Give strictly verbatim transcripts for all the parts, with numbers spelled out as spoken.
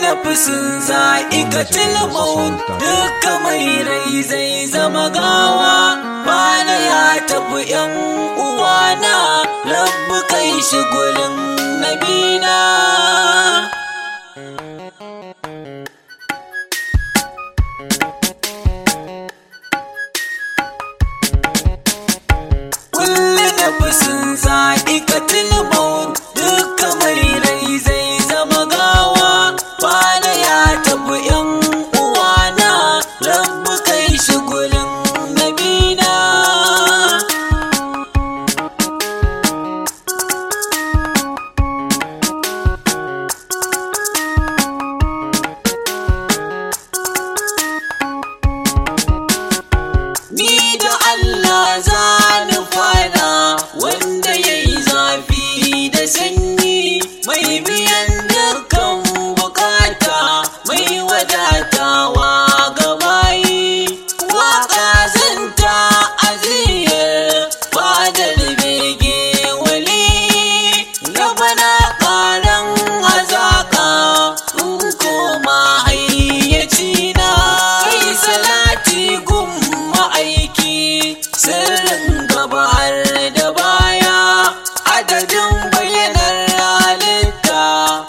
nafsin za'iqatul maut, duka mai rai zai zama gawa. Bana ya tafi yan uwana, rabbu kai shi gurin nabina. Kullu nafsin za'iqatul maut, duka mai rai zai zama gawa. Bana ya tafi yan uwana, rabbu kai shi gurin nabina. Ni da Allah za ni fara, wanda ya yi zafi da sanyi, mai biyan dukkan bukata, mai wadatawa ga bayi. Waka zanta aziyar fadar bege wali, rabana karan hazaka in koma hayyacina. Kai salati gun ma'aiki, sirrin gaba har da baya, adadin bayanar halitta.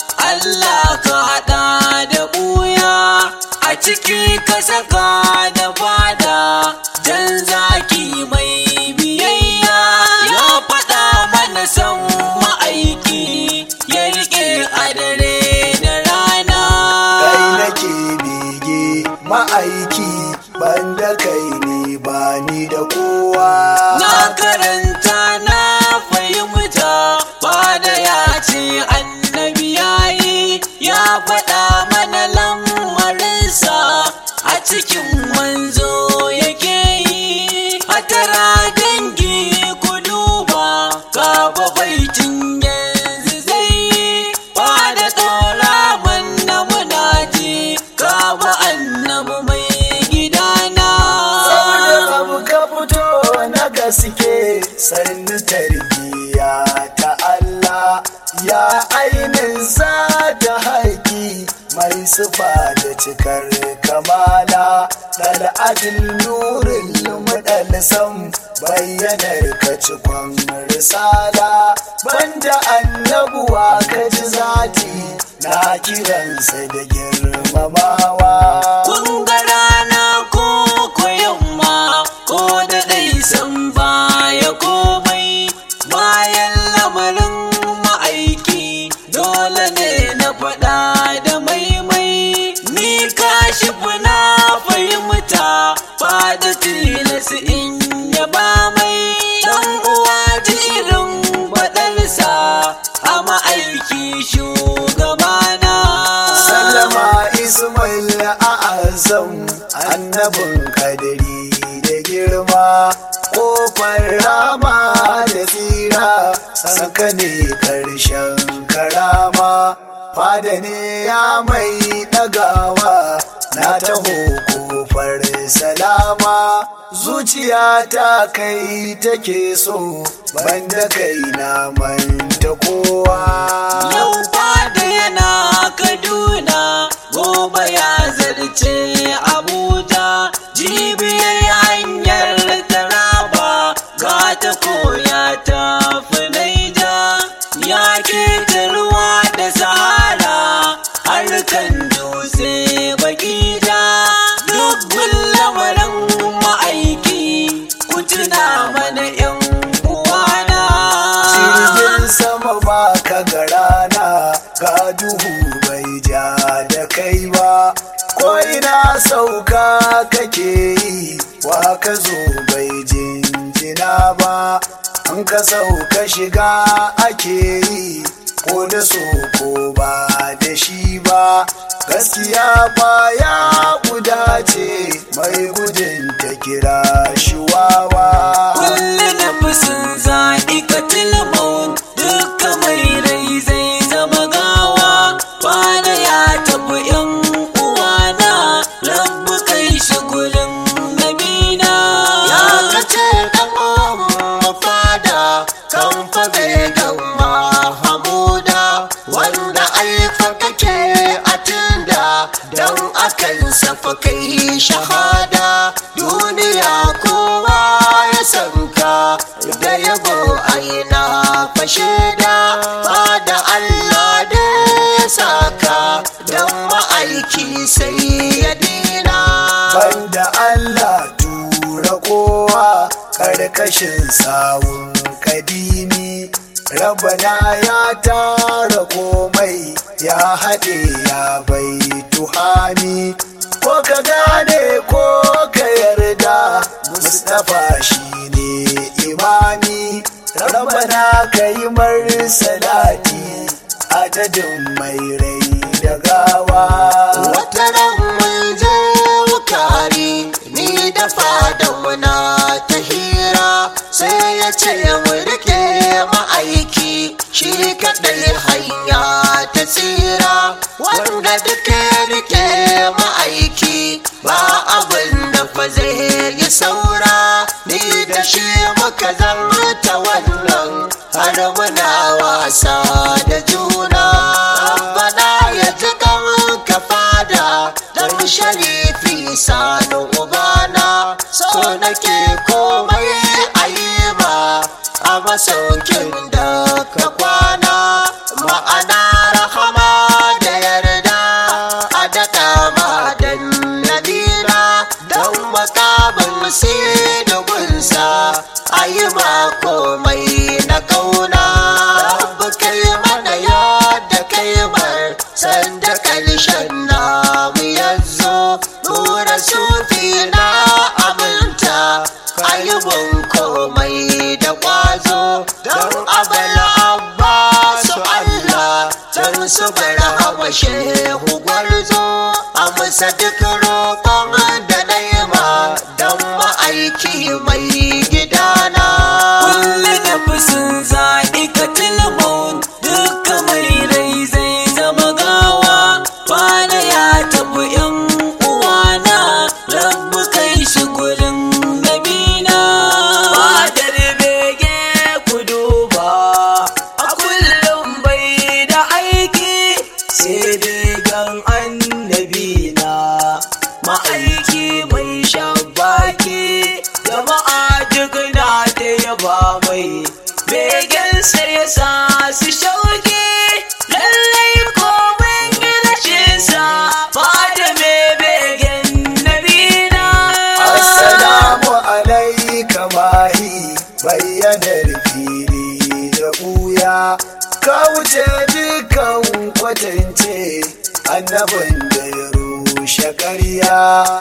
Allah ka haɗa da ɓuya, a ciki ka saka da fada, jan zaki mai biyayya. Ya faɗa mana san ma'aiki, ya riƙe a dare da rana. Kai nake bege ma'aiki, banda kai ne ba ni da kowa. Na karanta na fahimta, fada ya ce annabi yayi, ya faɗa mana lamarinsa, a cikin manzo yake yi. A tara dangi ku duba, kafa baitin yanzu zai yi. Fada tsora manna muna ji, kafa annabi mai gidana. Saboda abu ka fito na gaske, sannu tarbiya ta Allah, ya ainin za ta haƙi, mai sufa da cikar kamala. Dal'adil nurin muɗalsam, bayyanar ka cikon risala. Banda annabuwa ka ji zati, na kiransa da girmamawa. Kun ga rana ko ko yamma, ko da dai san baya komai. Bayan lamarin ma'aiki, dole ne na faɗa da maimai. Ni kashi na fahimta, fada tilas in yaba mai. Dan uwa ji irin faɗarsa, a ma'aiki shugabana. Sallama Ismail a azam, annabin kadari da girma. Kofar rama da tsira, saka ne karshen karama. Fada ne ya mai ɗagawa, na taho kofar salama. Zuciya ta kai take so, banda kai na manta kowa. Yau fada yana Kaduna, gobe ya zarce Abuja, jibi ya yi hanyar Taraba, gata koya ta fi Naija. Ya keta ruwa da Sahara, harkan dutse baki ja. Duk lamarin ma'aiki, ku tuna mana yan uwana. Jirgin sama ba ka ga rana, ga duhu bai ja da kai ba. Ko ina sauka kake yi, wa ka zo bai jinjina ba. In ka sauka shiga ake yi, ko da so ko ba da shi ba. Gaskiya ba ya guda ce, mai gudun ta kira shi wawa. Kullu nafsin za'iqatul maut, duka mai rai zai zama gawa. Bana ya tafi yan uwana, rabbu kai shi gurin nabina. Ya kace dan mu fada, kan fa began Mahamuda, wanda aifa kake a tunda fa kai shahada, duniya kowa ya sanka da yabo aina fashe da fada Allah da ya saka don ma'aiki sai ya dina. Banda Allah tura kowa karkashin sawun kadimi, Rabbana ya tara komai ya haɗe ya bai tuhami, ko ka gane ko ka yarda Mustapha shine imami. Rabbana ka yi mar salati adadin mai rai da gawa. Wata ran mun je wukari ni da fadauna ta hira, sai ya ce mu rike ma'aiki shi kaɗai hanya ta tsira, wanda duka rike ma'aiki ba abin da fa zai yi saura. Ni da shi muka zarta wannan har muna wasa da juna. Rabbana ya ji ka fada dan sharifi sanu ubana, so nake komai a yi ma a masaukin da ka kwana. Ma'ana rahama da yarda a daɗa ma dan nabila, don makamin sai da gunsa a yi ma komai na kauna. Rabbi kai mana yadda kai mar sanda ƙarshen namu yanzu, nura sufi na aminta a yi mun komai da ƙwazo, don abal abba su Allah don su bar hawa shehu gwarzo. Amsa duk roƙon da na yi ma don ma'aiki mai gidana. Kulle da fusun zaɗi ka tilmaun, duka mai rai zai zama gawa. Bana ya tafi yan uwana, Rabbi kai shi gurin nabina. Fadar bege ku duba, a kullum bai da aiki sai begen annabina. Ma'aiki mai shabaki, jama'a duk na da yaba mai, begen sai ya sa su shauki. Lallai komai rashinsa ba da mai begen nabina. Assalamu alaika mahi, bayyanar fili da ɓuya, ka wuce dukan kwatance annabin da ya rushe ƙarya.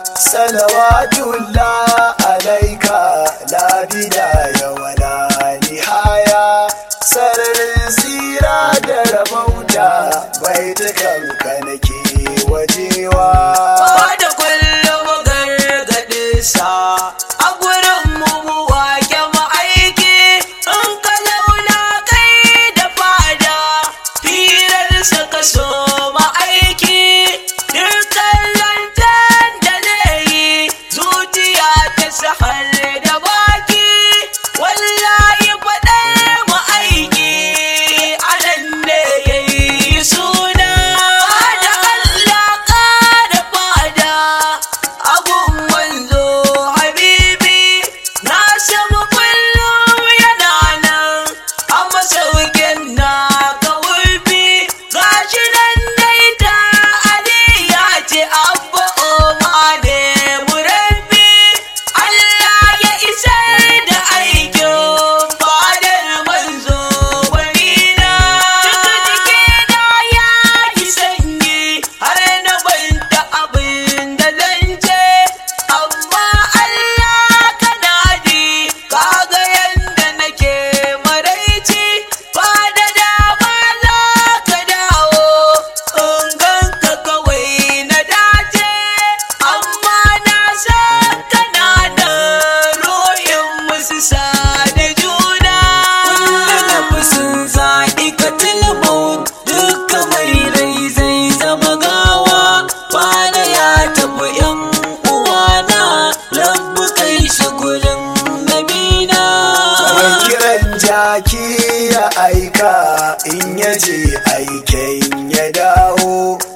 Salawatullah alaika la bidaya wala nihaya, sararin tsira da rabauta baitukanka nake wajewa. Ba da kullum gargaɗinsa a gurin mu wake ma'aiki, in ka zauna kai da fada firarsa ka so ma'aiki. Dukkan lantan da zai yi zuciya ta sahar da baki, wallahi faɗar ma'aiki a nan ne ya yi suna. Da Allah ƙara fada abun manzo habibi, na samu kullum yana nan a masaukin na ka wurfi. Gashi nan dai ta aliya ce abba oma ne murabbi, Allah ya isar da aikin fadar manzo walina. Duk jikina ya yi sanyi har na banta abin da zan ce, amma Allah kana ji kaga yanda nake maraici. Fada dama za ka dawo in ganka kawai na dace, amma na san kana da ruhin musu sa da juna. Kulle da fusun zaɗi ka tilmaun, duka mai rai zai zama gawa. Bana ya tafi yan uwana, Rabbi kai shi gurin nabina. Mai kiran jaki ya aika in ya je aiken ya dawo, an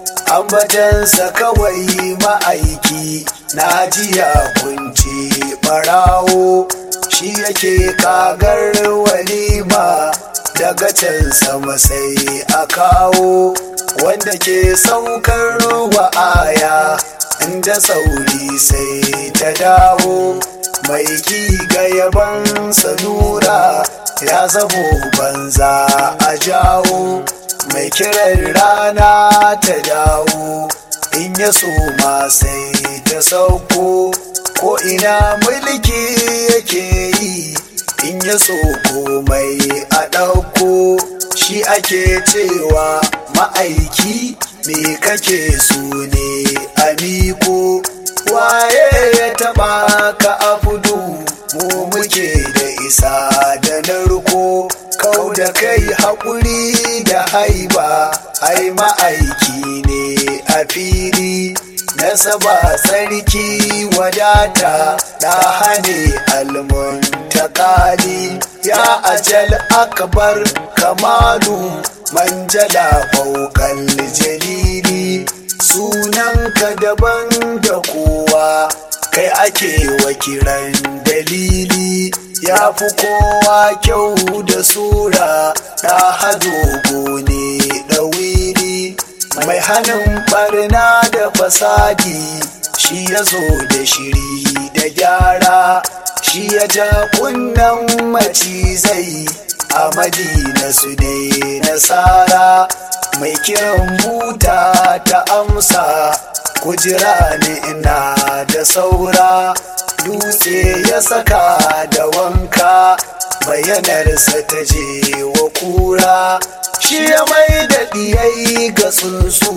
ambatansa kawai ma'aiki na jiya kunce barawo shi yake kagar walima daga can sama sai a kawo wanda ke saukar wa aya inda sauri sai ta dawo mai ki ga yaban sanura ya zamo banza a jawo mai kiran rana ta dawo in ya soma sai ta sauko ko ina mulki yake yi in ya so komai a ɗauko shi ake cewa ma'aiki me kake so ne a miko waye ya taɓa ka a fudu mu muke da isa da narko kau da kai haƙuri da haiba ai ma'aiki ne a fili nasaba sarki wadata da hane almun takali ya ajal akbar kamalu manjala faukal jalili sunanka daban da kowa kai ake wa kiran dalili ya fi kowa kyau da sura da hadogo ne ɗawiri mai hannun barna da fasadi shi ya zo da shiri da gyara shi ya ja kunnan macizai a madina su ne nasara mai kiran buta ta amsa kujira ne ina da saura dutse ya saka da wanka bayanarsa ta je wa kura shi ya mai da ɗiyai ga tsuntsu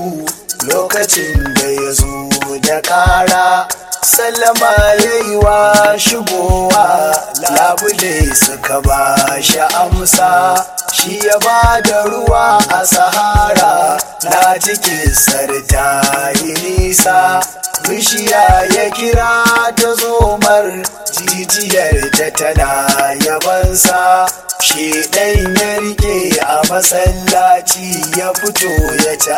lokacin da ya zo da kara sallama ya yi wa shigowa labule suka ba shi amsa shi ya ba da ruwa a sahara na cikin sarta yi nisa bishiya ya kira ta zomar jijiyar ta tana yabansa shi ɗan ya rike a masallaci ya fito ya ci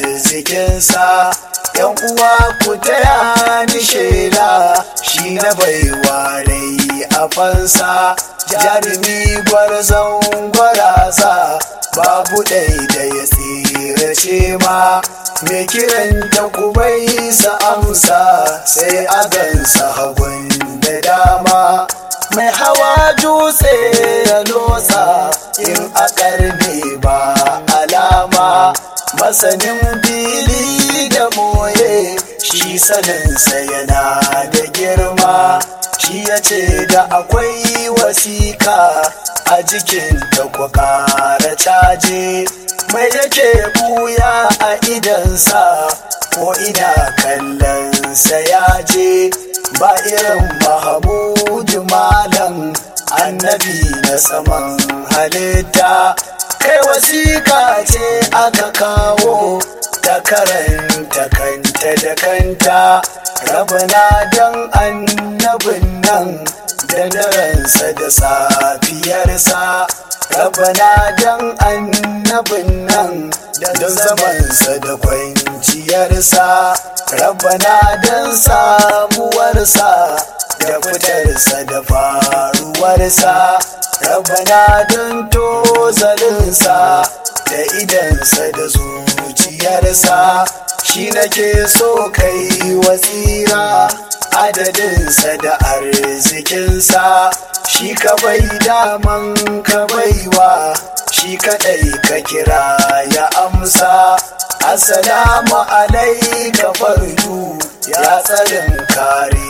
arzikinsa yan uwa ku taya ni shela shi na baiwa rai a fansa jarumi gwarzon gwaraza babu ɗai da ya tsirace ma me kiran da ku bai sa amsa sai a gansa hagun da dama mai hawa dutse ya losa in a karbe ba alama masanin fili da moye shi saninsa yana da girma shi ya ce da akwai wasika a jikin da ku kara caje mai yake buya a idansa ko ina kallonsa ya je ba irin mahamudu malam annabi na saman halitta kai wasika ce aka kawo ta karanta kanta da kanta rabana don annabin nan da daransa da safiyarsa rabana don annabin nan da zamansa da kwanciyarsa rabana don samuwarsa da fitarsa da faruwarsa rabana don tozalinsa da idansa da zuciyarsa shi nake so kai wasira adadinsa da arzikinsa shi ka bai daman ka baiwa shi kadai ka kira ya amsa assalamu alaika fardu ya tsarin kare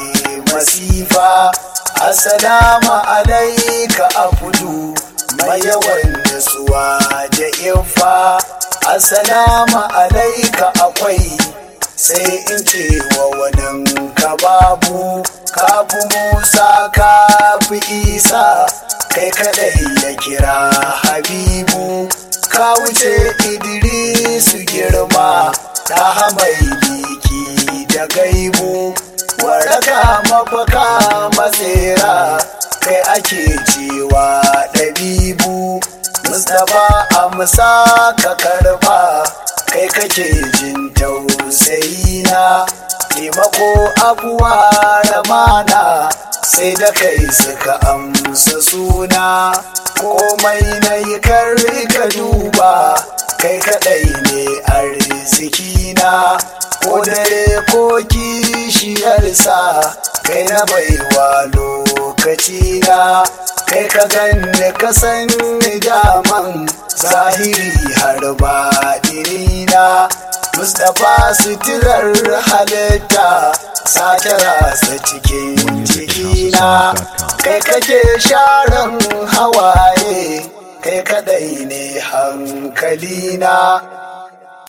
masifa assalamu alaika afudu mayawan nasuwa da ifa assalamu alaika akwai sai in ce wa wadan ka babu kafu musa kafi isa kai kadai ya kira habibu ka wuce idrisu girma ta mai biki da gaibu waraka mafaka matsera kai ake cewa ɗabibu mustapha amsa ka karba kai kake jin tausayi tausayina, taimako abuwa ramana, sai da kai suka amsa suna. Komai na yi karri ka duba, kai kaɗai ne arzikina. Ko dare ko kishiyarsa, kai na baiwa lokacina. Kai ka ganni ka san ni daman, zahiri har baɗinina. Mustapha suturar halitta, sake rasa cikin cikina. Kai kake sharan hawaye, kai kadai ne hankalina.